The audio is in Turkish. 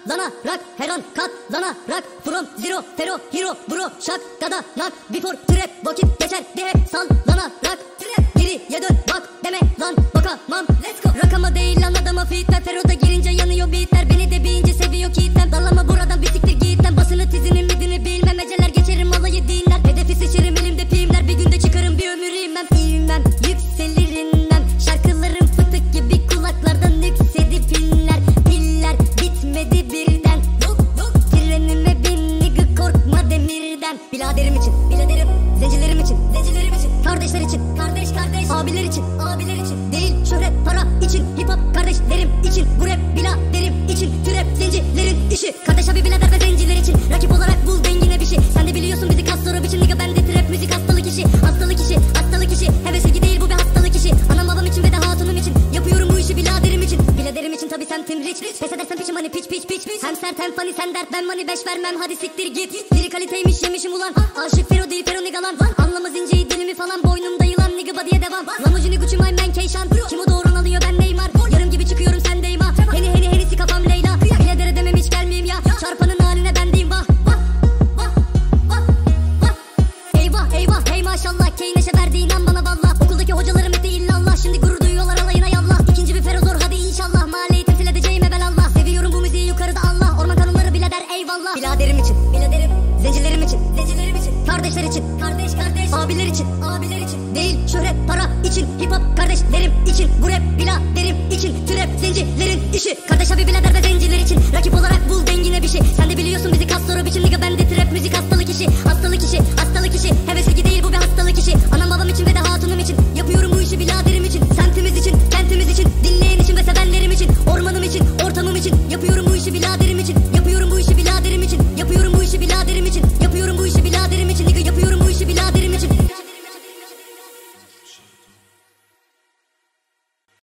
katlanarak, her an katlanarak. From zero, fero, hero, bro, şak, gada, nak, before, trap, vakit geçer de hep sallanarak. Geriye dön bak deme lan, bakamam, let's go. Rakama değil lan adama fitler, feroda girince yanıyor beatler. Beni de bir ince seviyor kitlem, dallama buradan bisiktir gitmem. Basını tizinin midini bilmem, eceler geçerim alayı dinler. Hedefi seçerim elimde filmler, bir günde çıkarım bir ömür inmem. İlmem, yükselirim ben, şarkılarım fıtık gibi kulaklardan yüksedi pinler. Piller bitmedi birden, trenime bin nigga korkma demirden. Biladerim için, biladerim, zencilerim için, zencilerim için, kardeşler için, kardeş, abiler için, abiler için. Değil şöhret para için, hip hop kardeşlerim için, bu rap biladerim için, türep zencilerin işi. Kardeş abi birader ve zenciler için, rakip olarak bul dengine bir şey. Sen de biliyorsun bizi kas soru biçim nigga, bende trap müzik hastalık işi. Hastalık işi, hastalık işi, heves ilgi değil bu bir hastalık işi. Anam babam için ve de hatunum için, yapıyorum bu işi biladerim için. Biladerim için tabi semtim rich, pes edersen piçim hani piç. Hem sert hem funny sen dert, ben money 5 vermem hadi siktir git. Diri kaliteymiş yemişim ulan, aşık fero değil fero nigga lan. Anlamaz inceyi dilimi falan, boynumda yılan nigga body'ye devam. Lamborghini Gucci my man Keyşan, kim o doğrun alıyor ben Neymar. Yarım gibi çıkıyorum sen deyma, henisi kafam Leyla. Bilader edemem hiç gelmeyeyim ya, çarpanın haline ben deyim vah. Eyvah eyvah hey maşallah, key neşe verdi inan bana valla. Okuldaki hocalarım etti illallah, şimdi gurur duyuyorlar alayına yallah. İkinci bir fero zor hadi inşallah, mahalleyi temsil edeceğim evelallah. Seviyorum bu müziği yukarıda Allah, orman kanunları bilader eyvallah. Biladerim için, biladerim, zencilerim için, zencilerim için, kardeşler için, kardeş, abiler için, abiler için. Değil şöhret para için, hip hop kardeşlerim için, bu rap biladerim için, türep zencilerin işi. Kardeş abi bilader ve